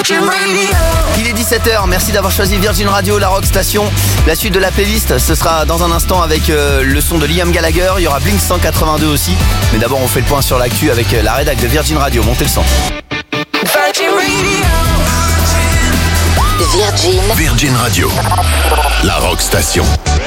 Il est 17h, merci d'avoir choisi Virgin Radio, la Rock Station. La suite de la playlist, ce sera dans un instant avec le son de Liam Gallagher. Il y aura Blink 182 aussi. Mais d'abord, on fait le point sur l'actu avec la rédac de Virgin Radio. Montez le son. Virgin Radio, la Rock Station.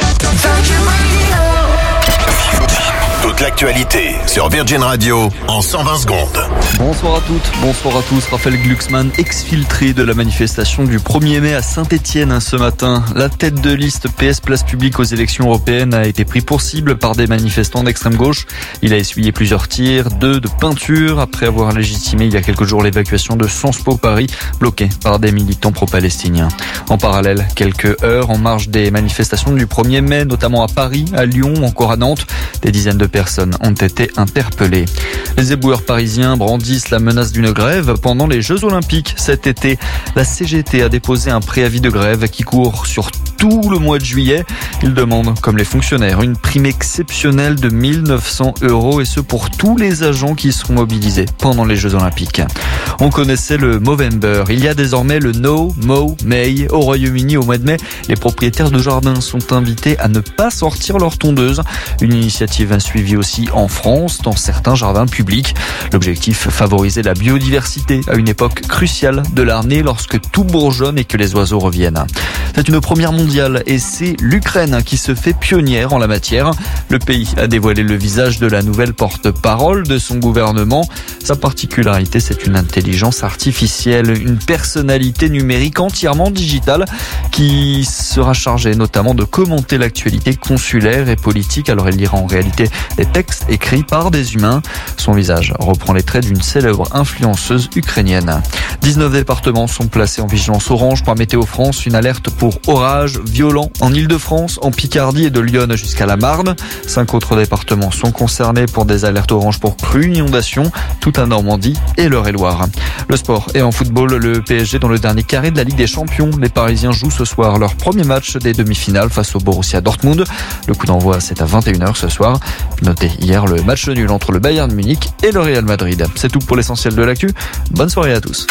Toute l'actualité sur Virgin Radio en 120 secondes. Bonsoir à toutes, bonsoir à tous. Raphaël Glucksmann, exfiltré de la manifestation du 1er mai à Saint-Étienne ce matin. La tête de liste PS Place Publique aux élections européennes a été pris pour cible par des manifestants d'extrême gauche. Il a essuyé plusieurs tirs, 2 de peinture, après avoir légitimé il y a quelques jours l'évacuation de Sciences Po Paris, bloquée par des militants pro-palestiniens. En parallèle, quelques heures en marge des manifestations du 1er mai, notamment à Paris, à Lyon, encore à Nantes, des dizaines de personnes ont été interpellées. Les éboueurs parisiens brandissent la menace d'une grève pendant les Jeux Olympiques cet été. La CGT a déposé un préavis de grève qui court sur tout le mois de juillet. Ils demandent, comme les fonctionnaires, une prime exceptionnelle de 1 900 € et ce pour tous les agents qui seront mobilisés pendant les Jeux Olympiques. On connaissait le Movember. Il y a désormais le No Mow May. Au Royaume-Uni, au mois de mai, les propriétaires de jardins sont invités à ne pas sortir leur tondeuse. Une initiative suivie aussi en France, dans certains jardins publics. L'objectif, favoriser la biodiversité à une époque cruciale de l'année lorsque tout bourgeonne et que les oiseaux reviennent. C'est une première mondiale et c'est l'Ukraine qui se fait pionnière en la matière. Le pays a dévoilé le visage de la nouvelle porte-parole de son gouvernement. Sa particularité, c'est une intelligence artificielle, une personnalité numérique entièrement digitale qui sera chargée notamment de commenter l'actualité consulaire et politique. Alors elle lira en réalité des textes écrits par des humains. Son visage reprend les traits d'une célèbre influenceuse ukrainienne. 19 départements sont placés en vigilance orange par Météo France. Une alerte pour orages violents en Île-de-France, en Picardie et de Lyon jusqu'à la Marne. 5 autres départements sont concernés pour des alertes oranges pour crues, inondations, toute la Normandie et l'Eure-et-Loire. Le sport et en football, le PSG dans le dernier carré de la Ligue des Champions. Les Parisiens jouent ce soir leur premier match des demi-finales face au Borussia Dortmund. Le coup d'envoi, c'est à 21h ce soir. Notez hier le match nul entre le Bayern Munich et le Real Madrid. C'est tout pour l'essentiel de l'actu. Bonne soirée à tous.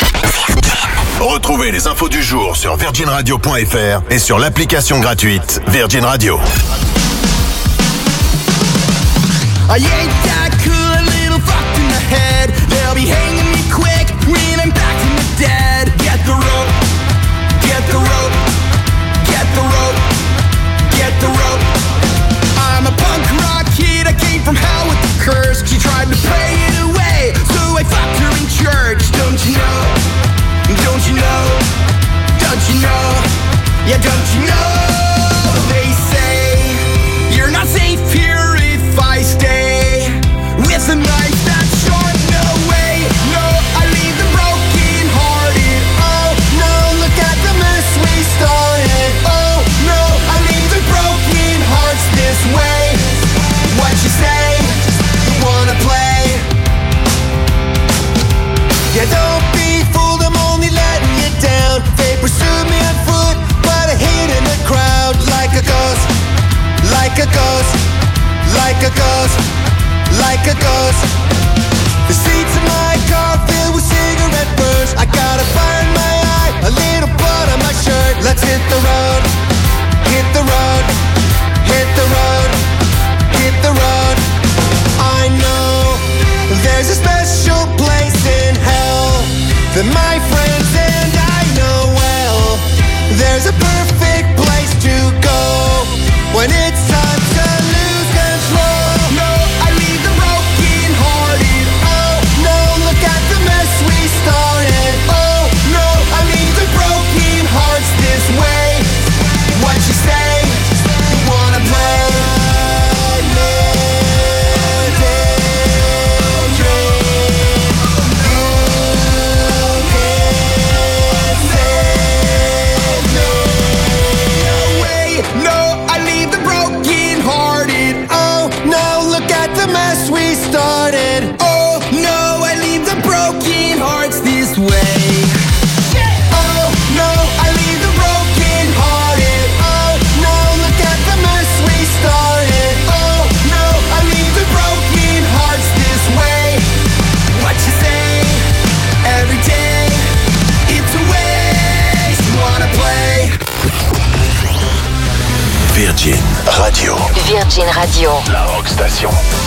Retrouvez les infos du jour sur virginradio.fr et sur l'application gratuite Virgin Radio. I ain't that cool, a little fucked in the head. They'll be hanging me quick when I'm back from the dead. Get the rope, get the rope, get the rope, get the rope. I'm a punk rock kid, I came from hell with the curse. She tried to pray it away, so I fucked her in church. Don't you know, don't you know, don't you know, yeah, don't you know. They say you're not safe here if I stay with a knife that's sharp. No way, no, I leave them broken hearted. Oh no, look at the mess we started. Oh no, I leave the broken hearts this way. What you say, you wanna play? Yeah, don't be fooled, I'm only letting you down. They pursued me on foot, but I hid in the crowd. Like a ghost, like a ghost, like a ghost, like a ghost. The seats in my car filled with cigarette burns. I got a fire in my eye, a little blood on my shirt. Let's hit the road, hit the road, hit the road, hit the road. I know there's a special place in hell that my friends and I know well. There's a perfect place to go when it's time to lose control. No, I leave the broken heart. Virgin Radio. Virgin Radio. La Rock Station.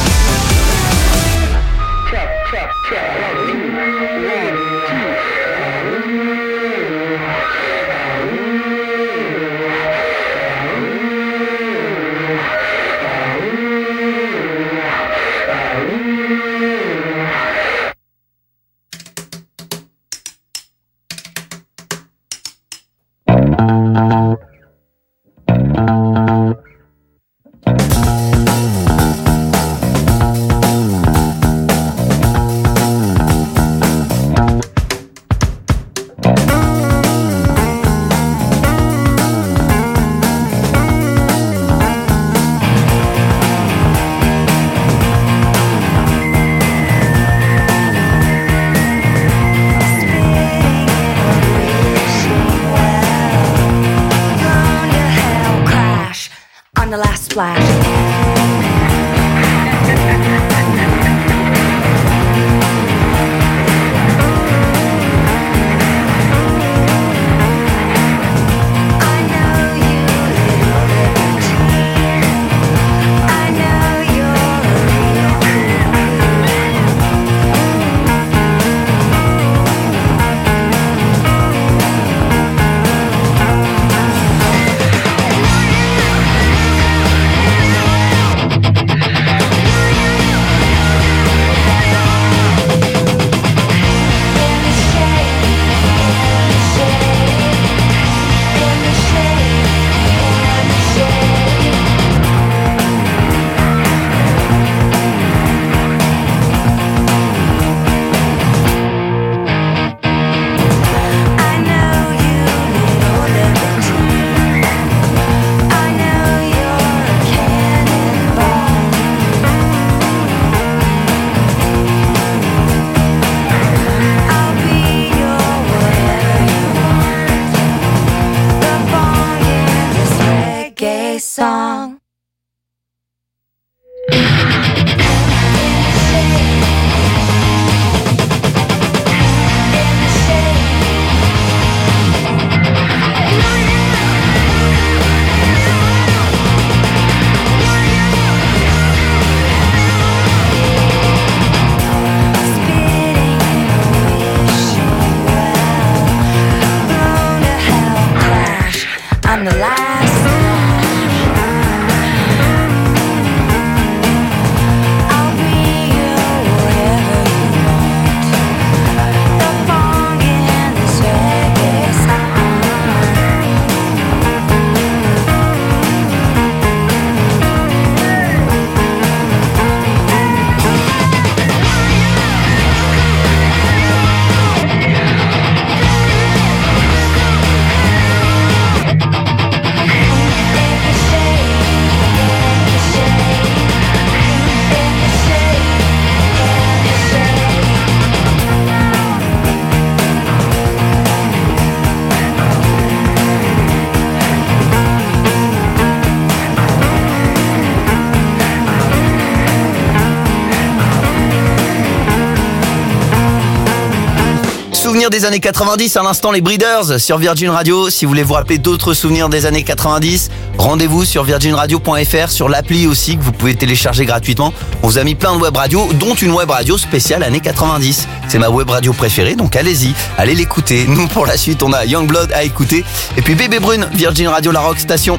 Souvenirs des années 90, à l'instant les Breeders sur Virgin Radio. Si vous voulez vous rappeler d'autres souvenirs des années 90, rendez-vous sur virginradio.fr, sur l'appli aussi que vous pouvez télécharger gratuitement. On vous a mis plein de web radios, dont une web radio spéciale années 90. C'est ma web radio préférée, donc allez-y, allez l'écouter. Nous pour la suite, on a Youngblood à écouter. Et puis Bébé Brune, Virgin Radio, la Rock Station.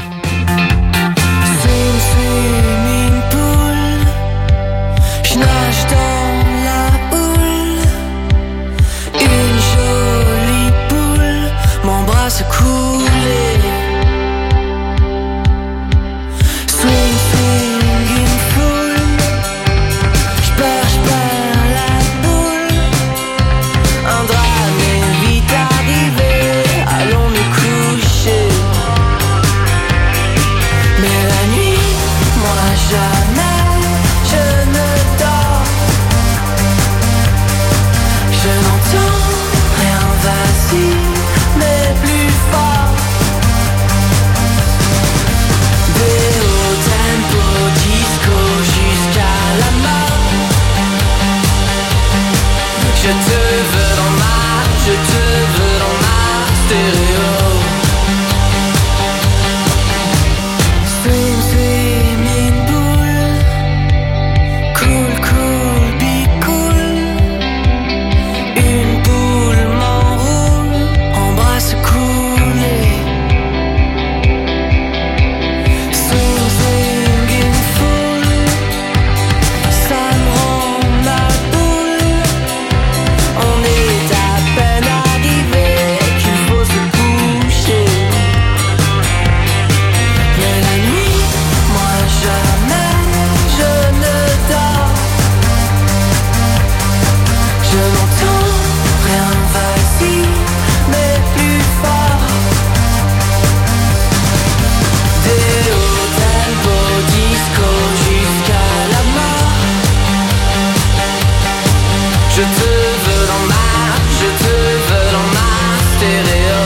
Swimming pool, je nage dans la houle. Une jolie poule m'embrasse couler. Swing, swing, une foule, je perds la boule. Un drame est vite arrivé, allons nous coucher. Je n'entends rien, vas-y, mais plus fort. Des hauts tempo disco jusqu'à la mort. Je te veux dans ma stéréo.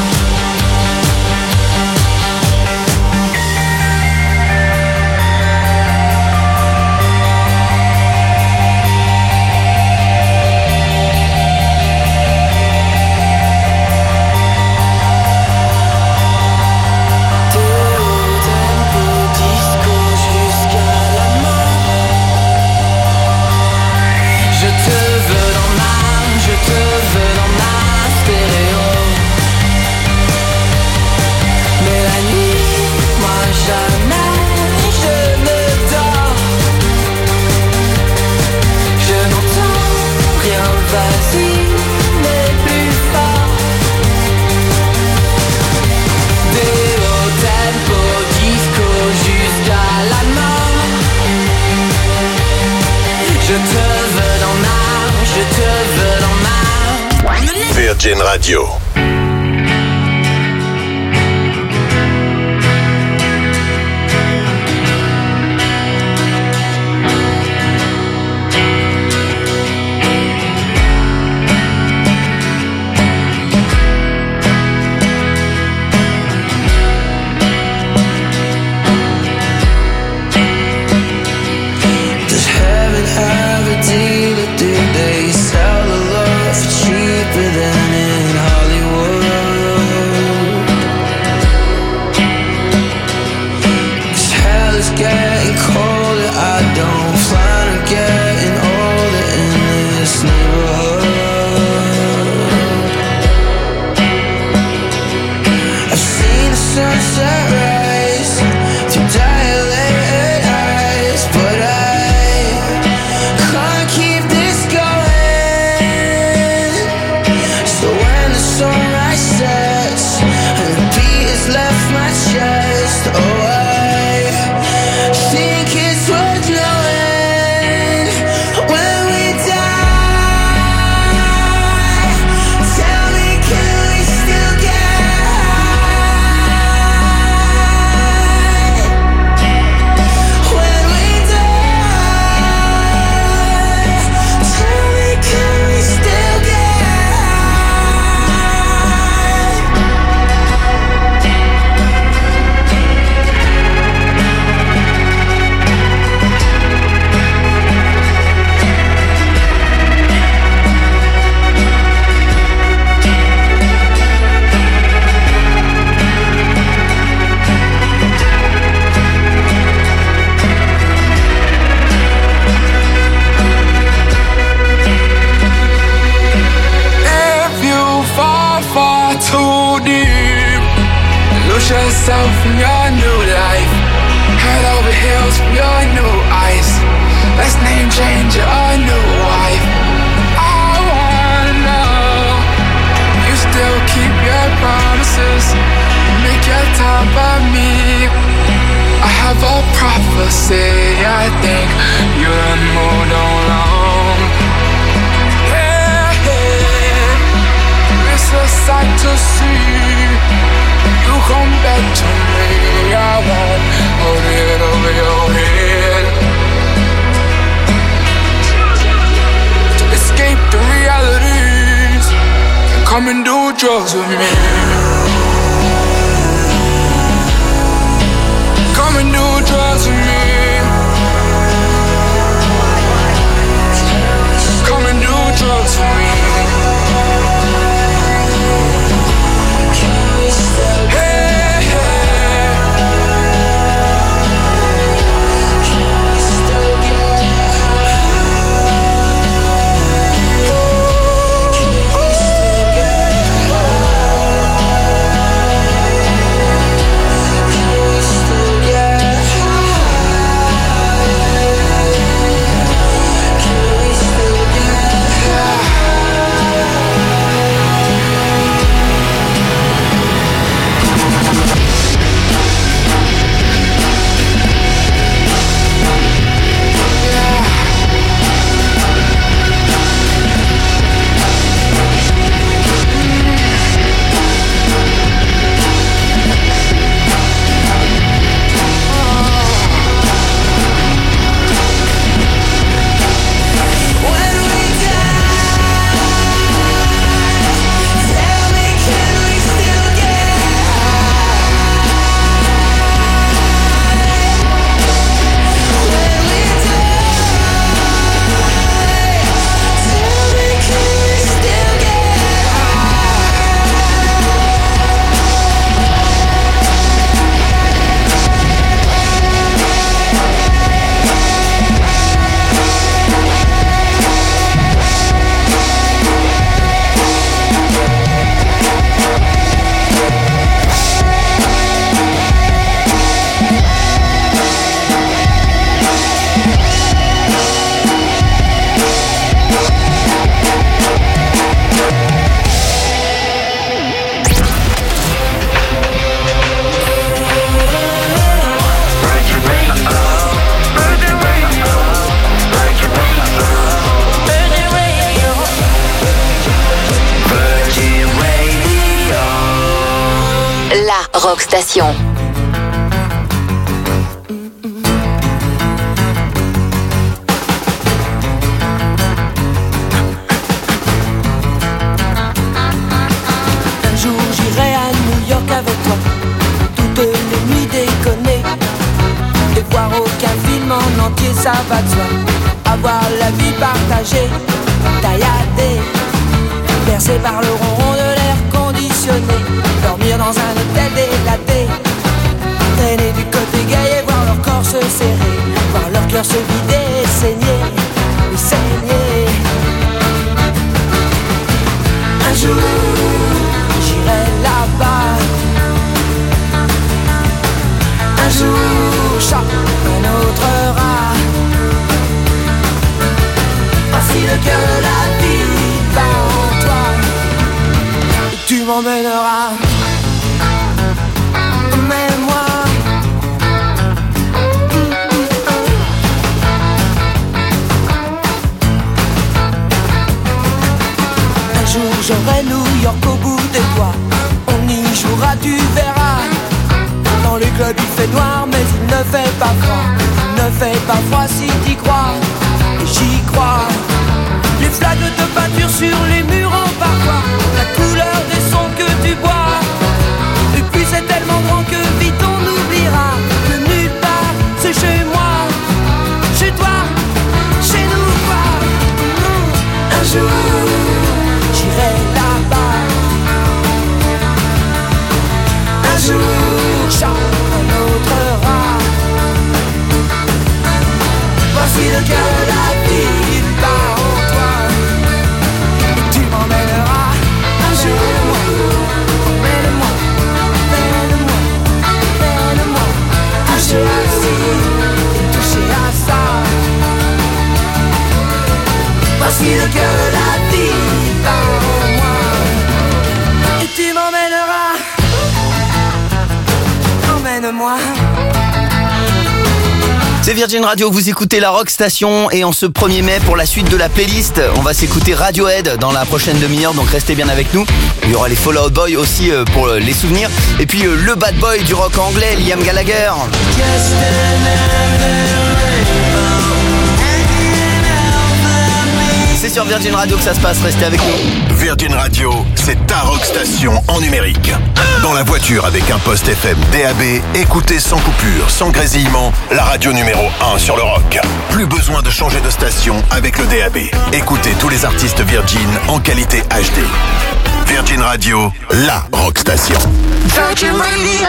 Virgin Radio. Does heaven have a deal, or do they sell the love for cheaper than in Hollywood? 'Cause hell is getting colder, I don't plan on getting older in this neighborhood. I've seen the sunset rise through dilated eyes, but I can't keep this going. So when the sunrise sets and the beat has left my chest, oh, I think it's worth knowing when we die. Tell me, can we still get high? When we die, tell me, can we still get high? If you fall far too deep, lose yourself in your new life. Head over heels for your new eyes. Let's name change your new wife. I wanna know you still keep your promises, make your time by me. I have a prophecy, I think you done moved along. It's a sight to see. You come back to me, I won't hold it over your head. To escape the realities, come and do drugs with me. Come and do drugs with me. Come and do drugs with me. Hey, hey. Rock Station. Un jour j'irai à New York avec toi, toutes les nuits déconner, et voir aucun film en entier, ça va de soi. Avoir la vie partagée, tailladée, bercée par le ronron de l'air conditionné, dormir dans un hôtel délaté, traîner du côté gay et voir leur corps se serrer, voir leur cœur se vider et saigner, et saigner. Un jour j'irai là-bas, un jour chacun autre rat. Voici le cœur de la vie bat en toi, et tu m'emmèneras. Emmène-moi. Un jour j'aurai New York au bout des doigts, on y jouera, tu verras. Dans les clubs il fait noir mais il ne fait pas froid, il ne fait pas froid si t'y crois, et j'y crois. Les flaques de peinture sur les murs en parfois, la couleur des sons que tu bois. Et puis c'est tellement grand que vite on oubliera que nulle part c'est chez moi, chez toi, chez nous quoi. Un jour j'irai là-bas, un jour chacun autre rat. Voici le cœur de la vie bat en toi, et tu m'emmèneras un jour. Emmène-moi, emmène-moi, emmène-moi, toucher à ci et toucher à ça. Voici le cœur de la vie bat en moi, et tu m'emmèneras. Emmène-moi. C'est Virgin Radio, vous écoutez la Rock Station et en ce 1er mai pour la suite de la playlist, on va s'écouter Radiohead dans la prochaine demi-heure, donc restez bien avec nous. Il y aura les Fall Out Boy aussi pour les souvenirs et puis le bad boy du rock anglais, Liam Gallagher. C'est sur Virgin Radio que ça se passe, restez avec nous. Virgin Radio, c'est ta Rock Station en numérique. Dans la voiture avec un poste FM DAB, écoutez sans coupure, sans grésillement, la radio numéro 1 sur le rock. Plus besoin de changer de station avec le DAB. Écoutez tous les artistes Virgin en qualité HD. Virgin Radio, la Rock Station. Virgin Radio.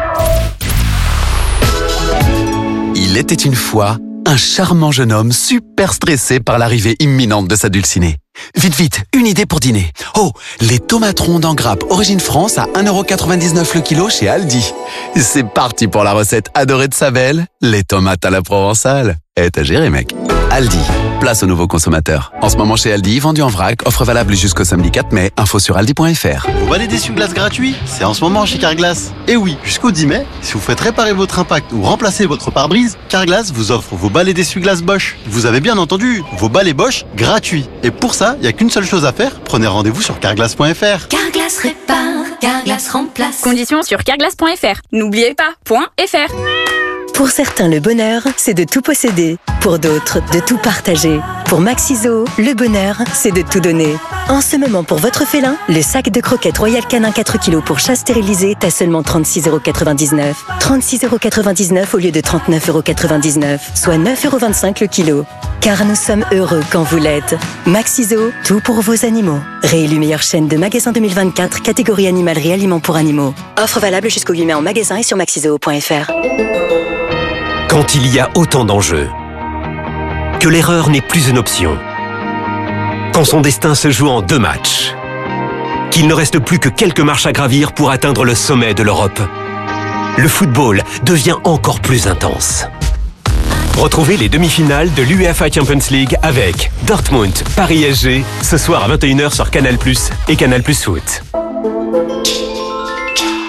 Il était une fois un charmant jeune homme super stressé par l'arrivée imminente de sa dulcinée. Vite, vite, une idée pour dîner. Oh, les tomates rondes en grappe origine France à 1,99€ le kilo chez Aldi. C'est parti pour la recette adorée de sa belle, les tomates à la provençale. T'as géré, mec. Aldi, place aux nouveaux consommateurs. En ce moment chez Aldi, vendu en vrac, offre valable jusqu'au samedi 4 mai, info sur aldi.fr. Vos balais d'essuie-glace gratuits, c'est en ce moment chez Carglass. Et oui, jusqu'au 10 mai, si vous faites réparer votre impact ou remplacer votre pare-brise, Carglass vous offre vos balais d'essuie-glace Bosch. Vous avez bien entendu, vos balais Bosch gratuits. Et pour ça, il n'y a qu'une seule chose à faire, prenez rendez-vous sur carglass.fr. Carglass répare, Carglass remplace. Conditions sur carglass.fr. N'oubliez pas, .fr. Pour certains, le bonheur, c'est de tout posséder. Pour d'autres, de tout partager. Pour Maxiso, le bonheur, c'est de tout donner. En ce moment, pour votre félin, le sac de croquettes Royal Canin 4 kg pour chat stérilisé est à seulement 36,99€. 36,99€ au lieu de 39,99€, soit 9,25€ le kilo. Car nous sommes heureux quand vous l'êtes. Maxiso, tout pour vos animaux. Réélu meilleure chaîne de magasins 2024, catégorie animalerie aliments pour animaux. Offre valable jusqu'au 8 mai en magasin et sur maxiso.fr. Quand il y a autant d'enjeux, que l'erreur n'est plus une option, quand son destin se joue en 2 matchs, qu'il ne reste plus que quelques marches à gravir pour atteindre le sommet de l'Europe, le football devient encore plus intense. Retrouvez les demi-finales de l'UEFA Champions League avec Dortmund, Paris SG, ce soir à 21h sur Canal+ et Canal+ Foot.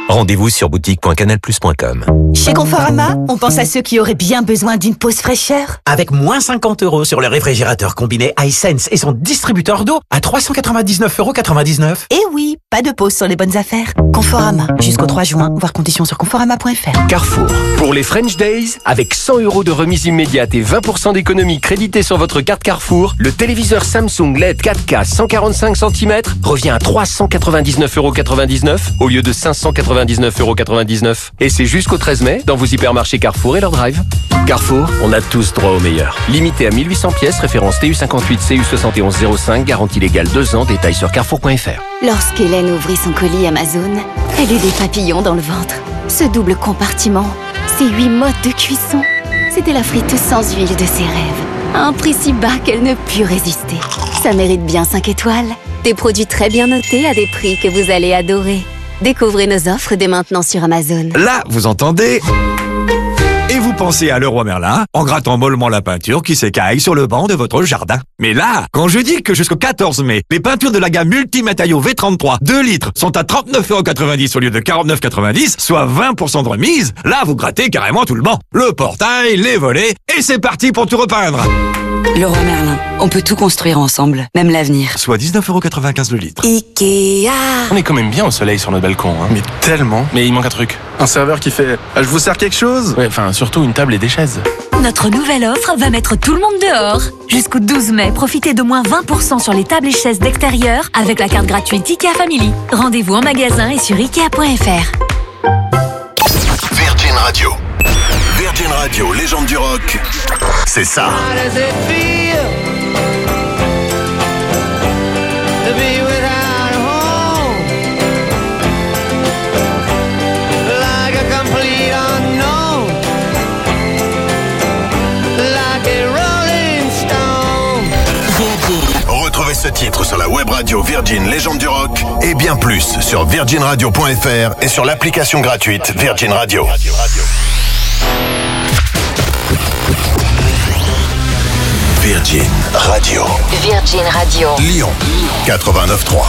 Rendez-vous sur boutique.canalplus.com. Chez Conforama, on pense à ceux qui auraient bien besoin d'une pause fraîcheur. Avec moins 50 € sur le réfrigérateur combiné iSense et son distributeur d'eau à 399,99 €. Et oui, pas de pause sur les bonnes affaires. Conforama, jusqu'au 3 juin, voir conditions sur conforama.fr. Carrefour, pour les French Days, avec 100 € de remise immédiate et 20% d'économie créditée sur votre carte Carrefour, le téléviseur Samsung LED 4K 145 cm revient à 399,99 € au lieu de 599,99 €. Et c'est jusqu'au 13 mai dans vos hypermarchés Carrefour et leur drive. Carrefour, on a tous droit au meilleur. Limité à 1800 pièces, référence TU58 CU7105, garantie légale 2 ans, détails sur carrefour.fr. Lorsqu'Hélène ouvrit son colis Amazon, elle eut des papillons dans le ventre. Ce double compartiment, ces 8 modes de cuisson, c'était la friteuse sans huile de ses rêves. À un prix si bas qu'elle ne put résister. Ça mérite bien 5 étoiles. Des produits très bien notés à des prix que vous allez adorer. Découvrez nos offres dès maintenant sur Amazon. Là, vous entendez ? Et vous pensez à Leroy Merlin en grattant mollement la peinture qui s'écaille sur le banc de votre jardin. Mais là, quand je dis que jusqu'au 14 mai, les peintures de la gamme Multimatériaux V33 2 litres sont à 39,90 € au lieu de 49,90 €, soit 20% de remise, là vous grattez carrément tout le banc. Le portail, les volets, et c'est parti pour tout repeindre. Leroy Merlin, on peut tout construire ensemble, même l'avenir. Soit 19,95 € le litre. Ikea. On est quand même bien au soleil sur notre balcon, hein. Mais tellement. Mais il manque un truc. Un serveur qui fait « Je vous sers quelque chose ?» Ouais, enfin, surtout une table et des chaises. Notre nouvelle offre va mettre tout le monde dehors. Jusqu'au 12 mai, profitez de moins 20% sur les tables et chaises d'extérieur avec la carte gratuite IKEA Family. Rendez-vous en magasin et sur Ikea.fr. Virgin Radio. Virgin Radio, légende du rock, c'est ça. Retrouvez ce titre sur la web radio Virgin Légende du Rock et bien plus sur virginradio.fr et sur l'application gratuite Virgin Radio. Virgin Radio. Virgin Radio. Lyon 89.3.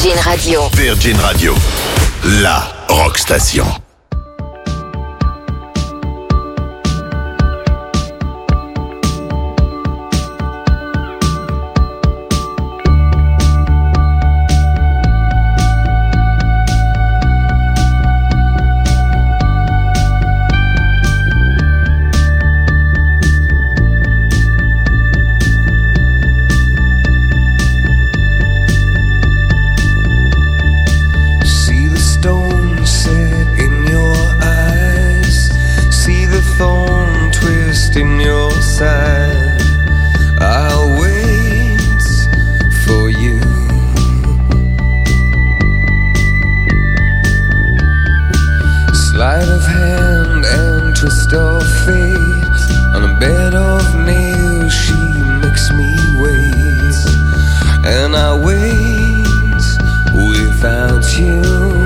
Virgin Radio. Virgin Radio, la rock station. In your side, I'll wait for you. Sleight of hand and twist of fate. On a bed of nails, she makes me wait, and I wait without you,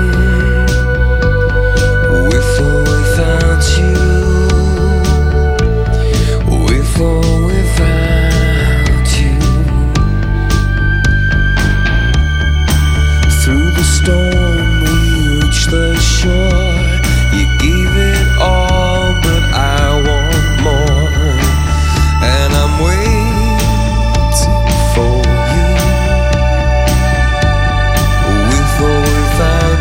with or without you. With or without you. Through the storm we reach the shore. You gave it all, but I want more, and I'm waiting for you. With or without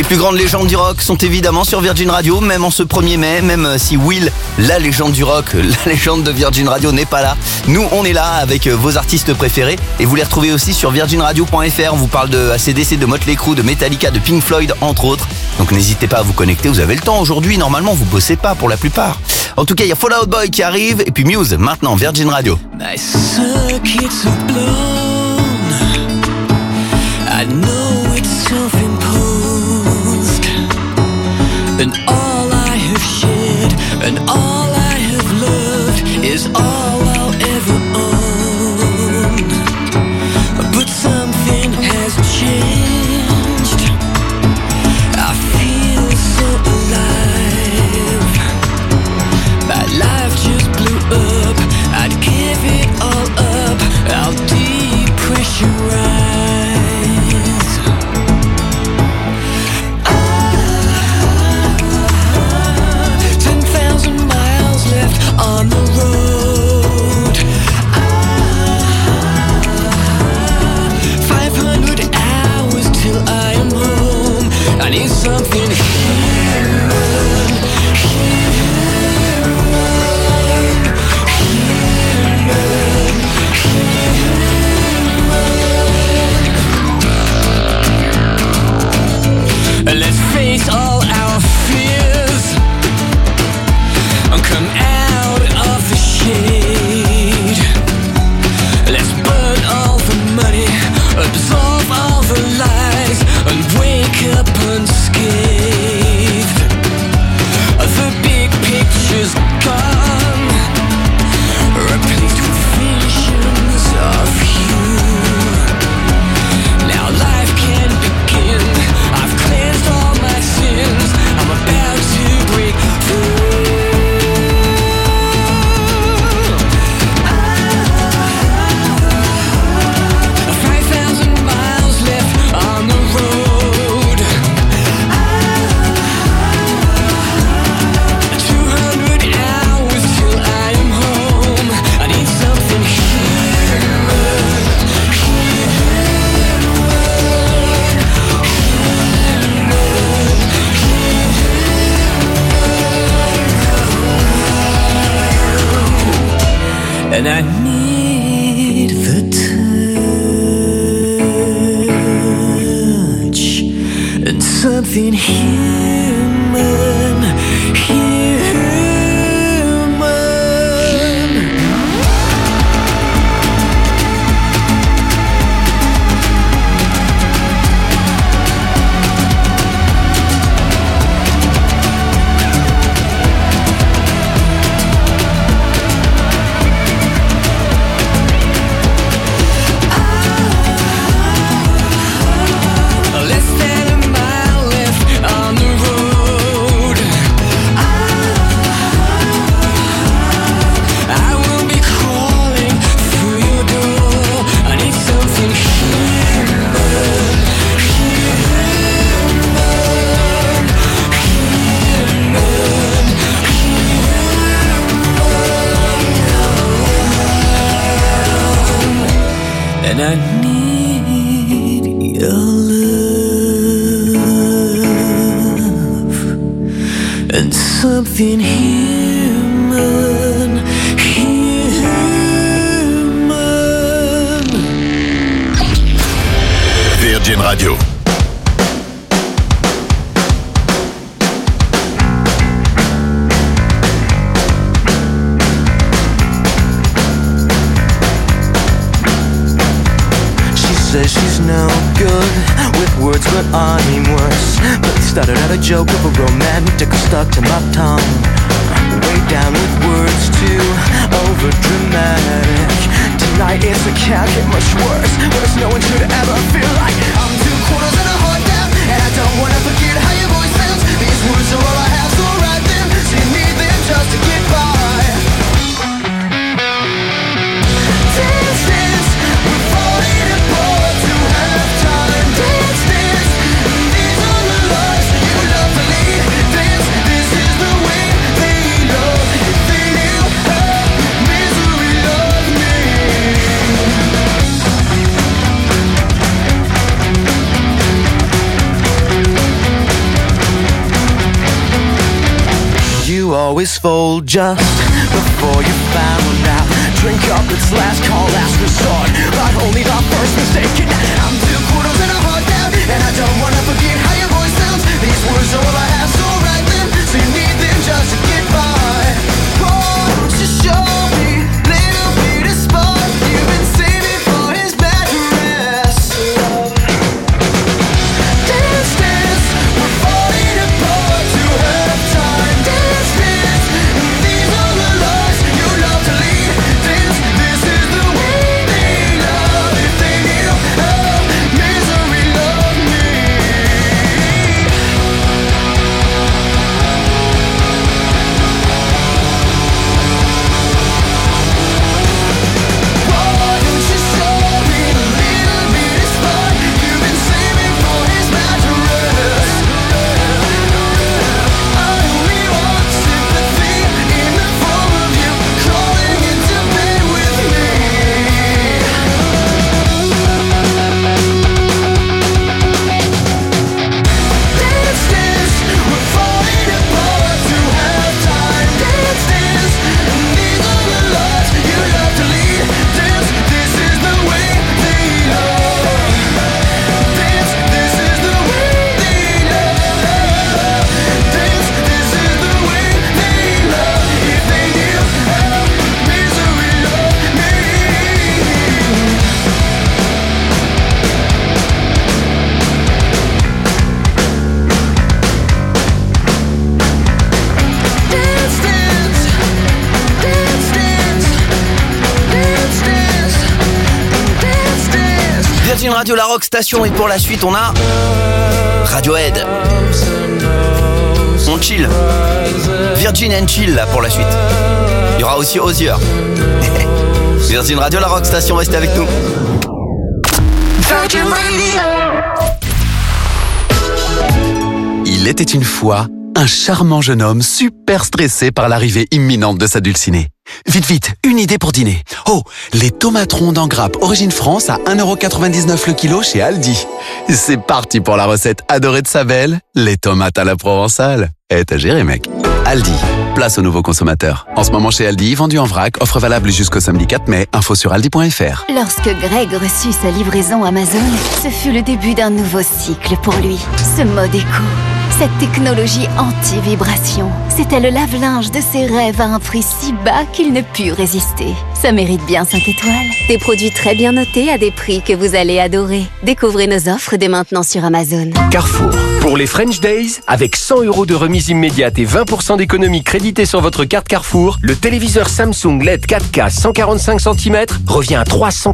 plus grandes légendes du rock sont évidemment sur Virgin Radio, même en ce 1er mai, même si Will, la légende du rock, la légende de Virgin Radio n'est pas là. Nous, on est là avec vos artistes préférés et vous les retrouvez aussi sur virginradio.fr. On vous parle de AC/DC, de Motley Crue, de Metallica, de Pink Floyd, entre autres. Donc n'hésitez pas à vous connecter, vous avez le temps aujourd'hui. Normalement, vous bossez pas pour la plupart. En tout cas, il y a Fall Out Boy qui arrive et puis Muse, maintenant Virgin Radio. I know it's self-imposed, and all I have shared and all I have loved is all I'll ever own. But something has changed. I feel so alive. My life just blew up. I'd give it all up. I'll depressurize. 10,000 miles left on the road. 500 hours till I am home. I need something human, let's face all our fears and come out of the shade. Let's burn all the money, absorb all the lies, and wake up unscathed. The big picture's gone, replaced with visions of you. Now life can begin. I've cleansed all my sins. I'm about to break through. 5,000 miles left on the road. 200 hours till I am home. I need something and I need the touch and something human, human. Less than a mile left on the road. I will be crawling through your door. I need something human, human, and I need your love and something human, human. Virgin Radio. She says she's no good with words, but I'm worse. But it started out a joke of a romantic stuck to my tongue. Way down with words too over dramatic. Tonight it's a can't get much worse, but no one should ever feel like I'm 2/4 and a heart down, and I don't wanna forget how your voice sounds. These words are all I have, so write them. So you need them just to get by. Dance, dance, we're falling apart to have time. Dance, dance, these are the lives you love to lead. Dance, this is the way they love. always fold just before you found out. Drink up, it's last call, last resort, but only the first mistake. I'm 2 quarters and a heart down, and I don't wanna forget how your voice sounds. These words are all I have, so write them, so you need them just to get by. Won't you show me little bit of spark you've been saving for his mattress? Dance, dance, we're falling apart to have time. Dance, dance, and these are the lies you love to lead. Dance, this is the way they love. If they knew how misery loved me. Why don't you show me a little bit of spark you've been saving for his mattress? I only want sympathy in the form of you crawling into bed with me. Dance, dance, we're falling apart to have time. Dance, dance, and these are the lies you love to lead. Dance, this is the way they love. Dance, this is the way they love. Dance, this is the way they love. If they knew how misery loved me. Dance, dance, dance, dance, dance, dance, dance, dance. Virgin Radio, la rock station, et pour la suite on a Radiohead. On chill. Virgin and chill là pour la suite. Il y aura aussi Hozier. Virgin Radio, la rock station, restez avec nous. Virgin Radio. Il était une fois un charmant jeune homme super stressé par l'arrivée imminente de sa dulcinée. Vite, vite, une idée pour dîner. Oh, les tomates rondes en grappe Origine France à 1,99€ le kilo chez Aldi. C'est parti pour la recette adorée de sa belle, les tomates à la provençale. T'as géré, mec. Aldi, place aux nouveaux consommateurs. En ce moment chez Aldi, vendu en vrac, offre valable jusqu'au samedi 4 mai, info sur aldi.fr. Lorsque Greg reçut sa livraison Amazon, ce fut le début d'un nouveau cycle pour lui. Ce mode éco, cette technologie anti-vibration, c'était le lave-linge de ses rêves à un prix si bas qu'il ne put résister. Ça mérite bien 5 étoiles. Des produits très bien notés à des prix que vous allez adorer. Découvrez nos offres dès maintenant sur Amazon. Carrefour. Pour les French Days, avec 100€ de remise immédiate et 20% d'économie créditée sur votre carte Carrefour, le téléviseur Samsung LED 4K 145 cm revient à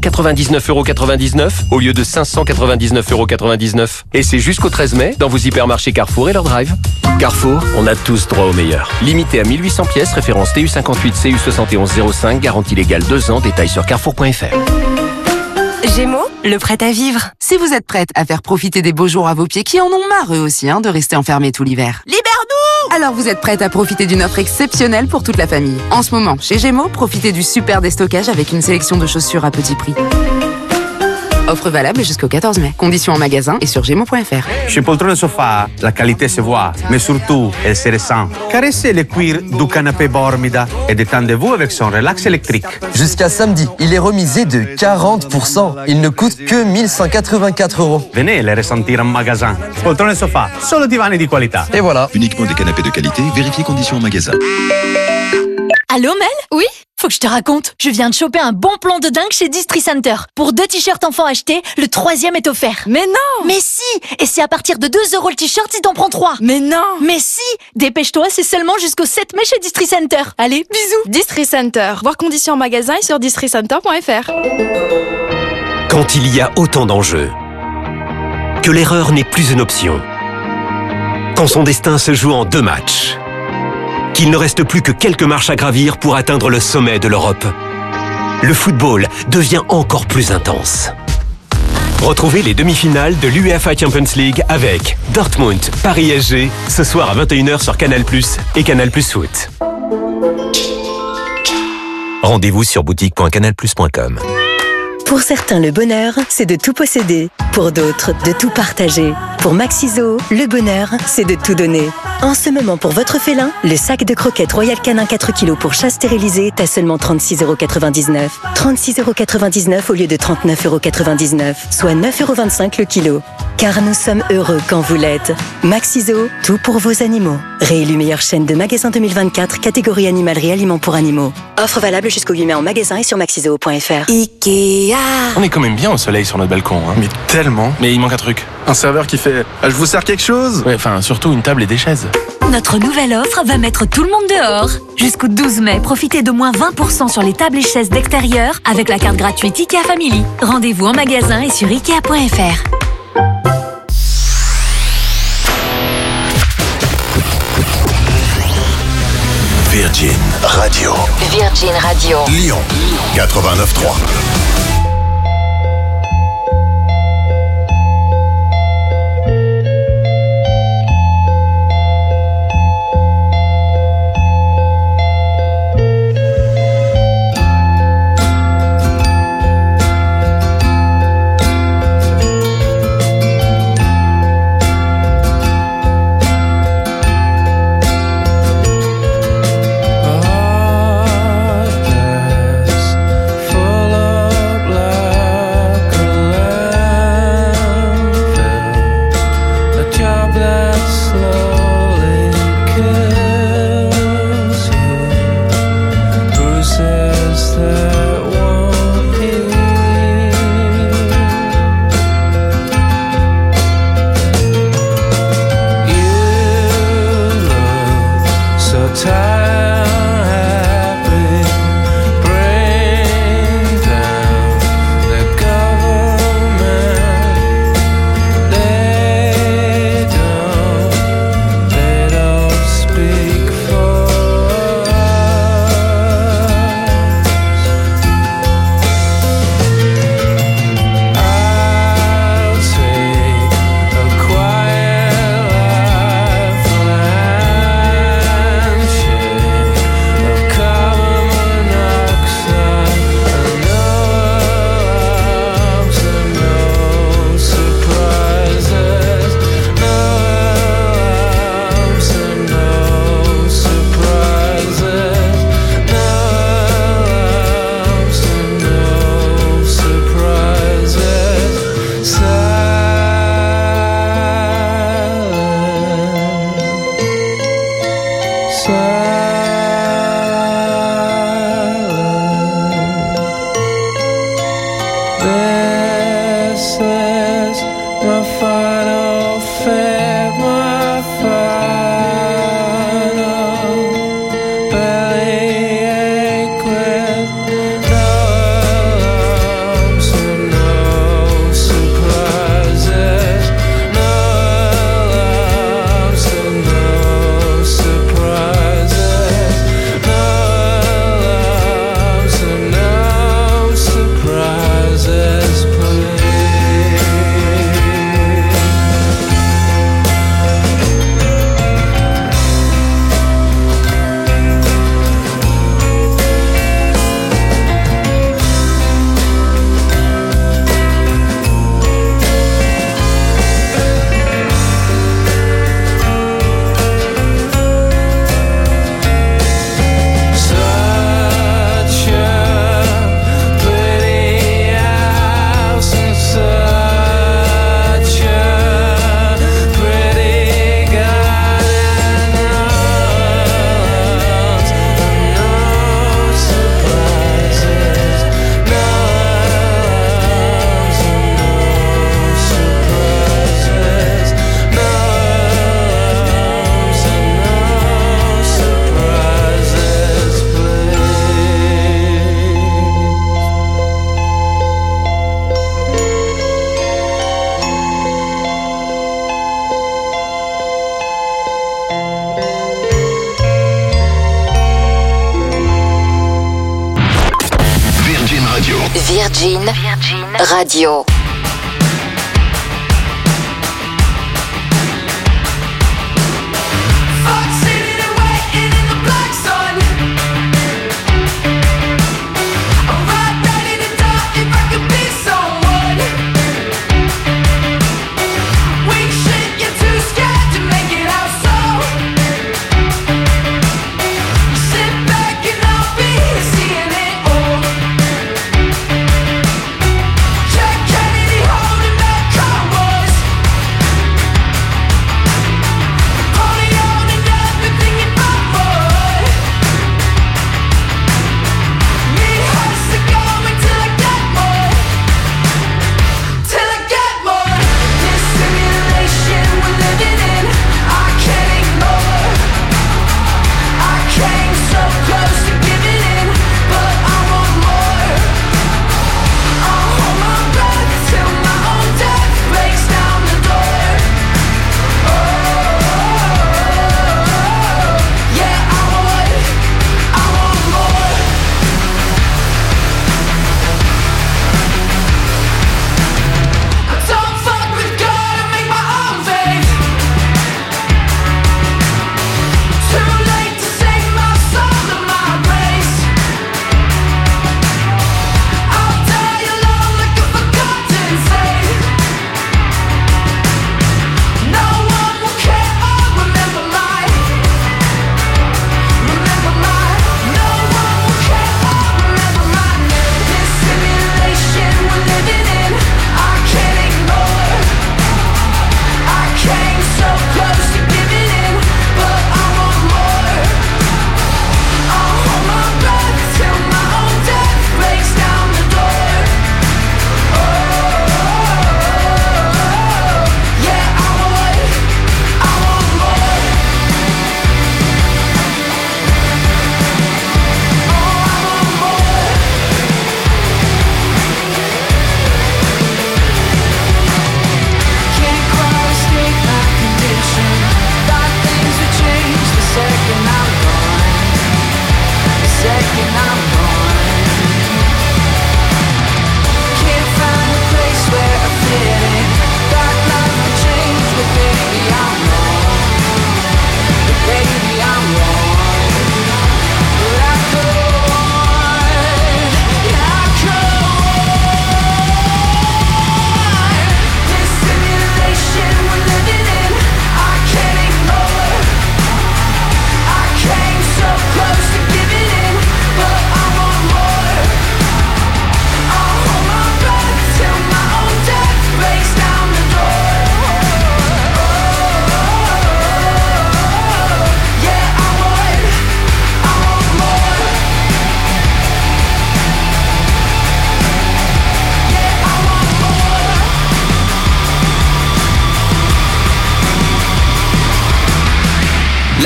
399,99€ au lieu de 599,99€. Et c'est jusqu'au 13 mai dans vos hypermarchés Carrefour et leur drive. Carrefour, on a tous droit au meilleur. Limité à 1800 pièces, référence TU58 CU7105, garantie légale 2 ans, détails sur carrefour.fr. Gémeaux, le prêt à vivre. Si vous êtes prête à faire profiter des beaux jours à vos pieds qui en ont marre eux aussi de rester enfermés tout l'hiver. Libère-nous! Alors vous êtes prête à profiter d'une offre exceptionnelle pour toute la famille. En ce moment, chez Gémeaux, profitez du super déstockage avec une sélection de chaussures à petit prix. Offre valable jusqu'au 14 mai. Conditions en magasin et sur Gémeaux.fr. Chez Poltrone Sofa, la qualité se voit, mais surtout, elle se ressent. Caressez le cuir du canapé Bormida et détendez-vous avec son relax électrique. Jusqu'à samedi, il est remisé de 40%. Il ne coûte que 1184€. Venez les ressentir en magasin. Poltrone Sofa, solo divani di qualità. Et voilà. Uniquement des canapés de qualité, vérifiez conditions en magasin. Allô Mel? Oui? Faut que je te raconte. Je viens de choper un bon plan de dingue chez Distri Center. Pour 2 t-shirts enfants achetés, le 3e est offert. Mais non! Mais si! Et c'est à partir de 2€ le t-shirt si t'en prends 3. Mais non! Mais si! Dépêche-toi, c'est seulement jusqu'au 7 mai chez Distri Center. Allez, bisous! Distri Center. Voir conditions en magasin et sur districenter.fr. Quand il y a autant d'enjeux, que l'erreur n'est plus une option, quand son destin se joue en 2 matchs, qu'il ne reste plus que quelques marches à gravir pour atteindre le sommet de l'Europe, le football devient encore plus intense. Retrouvez les demi-finales de l'UEFA Champions League avec Dortmund, Paris SG, ce soir à 21h sur Canal+ et Canal+ Foot. Rendez-vous sur boutique.canalplus.com. Pour certains, le bonheur, c'est de tout posséder. Pour d'autres, de tout partager. Pour Maxiso, le bonheur, c'est de tout donner. En ce moment, pour votre félin, le sac de croquettes Royal Canin 4 kg pour chat stérilisé est à seulement 36,99 €. 36,99 € au lieu de 39,99 €, soit 9,25 € le kilo. Car nous sommes heureux quand vous l'êtes. Maxiso, tout pour vos animaux. Réélu meilleure chaîne de magasins 2024, catégorie animalerie aliments pour animaux. Offre valable jusqu'au 8 mai en magasin et sur maxiso.fr. Ikea. On est quand même bien au soleil sur notre balcon, hein. Mais tellement. Mais il manque un truc. Un serveur qui fait « Je vous sers quelque chose ?» Ouais, enfin, surtout une table et des chaises. Notre nouvelle offre va mettre tout le monde dehors. Jusqu'au 12 mai, profitez de moins 20% sur les tables et chaises d'extérieur avec la carte gratuite Ikea Family. Rendez-vous en magasin et sur Ikea.fr. Virgin Radio. Virgin Radio. Lyon 89.3. Virgin Radio. We shake you too scared to make it out, so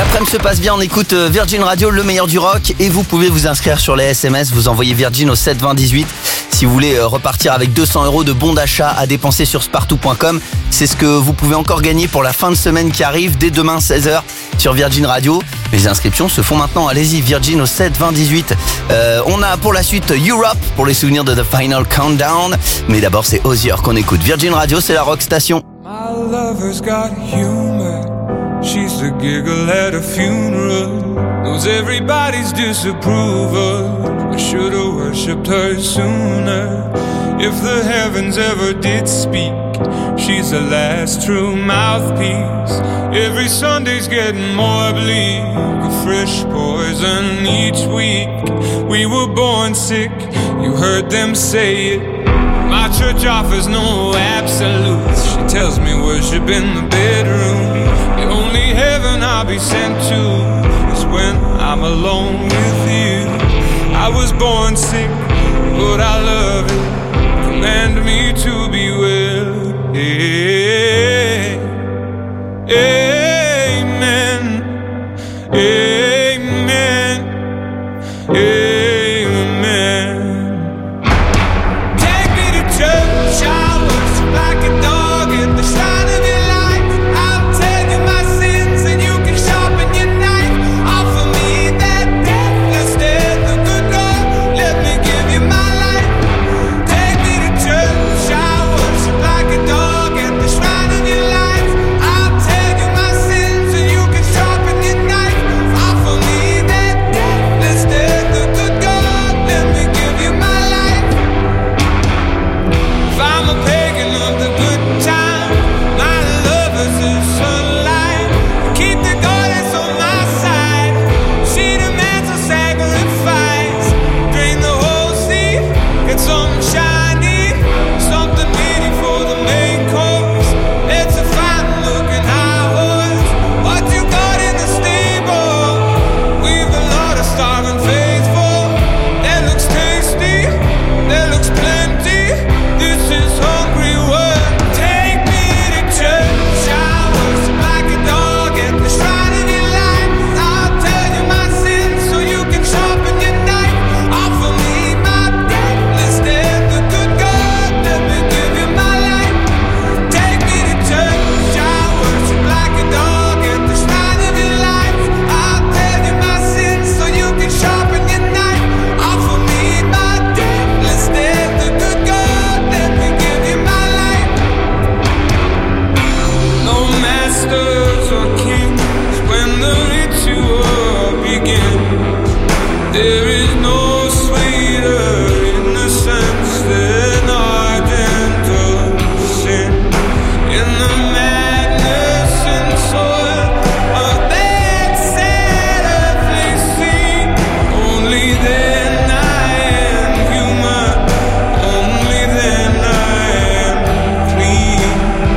L'après-midi se passe bien, on écoute Virgin Radio, le meilleur du rock. Et vous pouvez vous inscrire sur les SMS, vous envoyez Virgin au 7 20 18. Si vous voulez repartir avec 200 € de bons d'achat à dépenser sur spartou.com, c'est ce que vous pouvez encore gagner pour la fin de semaine qui arrive dès demain 16h sur Virgin Radio. Les inscriptions se font maintenant, allez-y, Virgin au 7 20 18. On a pour la suite Europe pour les souvenirs de The Final Countdown. Mais d'abord c'est Hozier qu'on écoute. Virgin Radio, c'est la Rock Station. My lover's got humor. She's the giggle at a funeral. Knows everybody's disapproval. I should've worshipped her sooner. If the heavens ever did speak, she's the last true mouthpiece. Every Sunday's getting more bleak, a fresh poison each week. We were born sick, you heard them say it. My church offers no absolutes. She tells me worship in the bedroom. The only heaven I'll be sent to is when I'm alone with you. I was born sick, but I love it. Command me to be well. Amen. Amen. Amen. Take me to church, I'll worship like a dog at the shrine of your light. I'll tell you my sins and you can sharpen your knife. Offer me that deathless death, the good God, let me give you my life. Take me to church, I'll worship like a dog at the shrine of your life. I'll tell you my sins and you can sharpen your knife. Offer me that deathless death, the good God, let me give you my life. If I'm a pagan of the good time, my lover's the sunlight. Keep the goddess on my side. She demands a sacrifice. Drain the whole sea, get something shiny, something meaty for the main course. It's a fine-looking high horse. What you got in the stable? We've a lot of starving faithful. That looks tasty, that looks plenty. This is hungry work. Take me to church, I'll worship like a dog at the shrine of your life. I'll tell you my sins so you can sharpen your knife. Offer me my deathless death, the good God, let me give you my life. Take me to church, I'll worship like a dog at the shrine of your life. I'll tell you my sins so you can sharpen your knife. Offer me my deathless death, the good God, let me give you my life. No masters or kings when the ritual begins. There is no sweeter innocence than ardent of sin. In the madness and soil of that sad earthly scene, only then I am human, only then I am clean.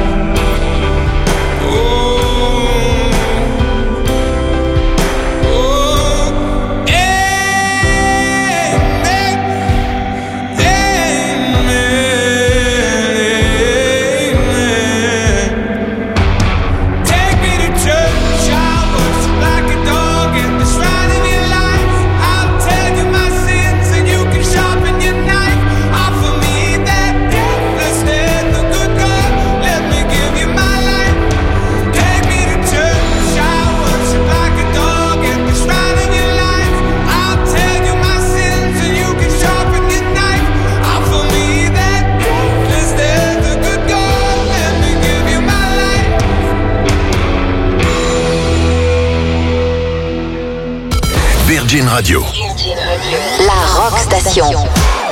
Take me to church, I'll worship like a dog at the shrine of your life. I'll tell you my sins and you can sharpen your knife. Offer me that deathless death, the good God, let me give you my life. Take me to church, I'll worship like a dog at the shrine of your life. I'll tell you my sins and you can sharpen your knife. Offer me that deathless death, the good God, let me give you my life. Virgin Radio. La Rock Station.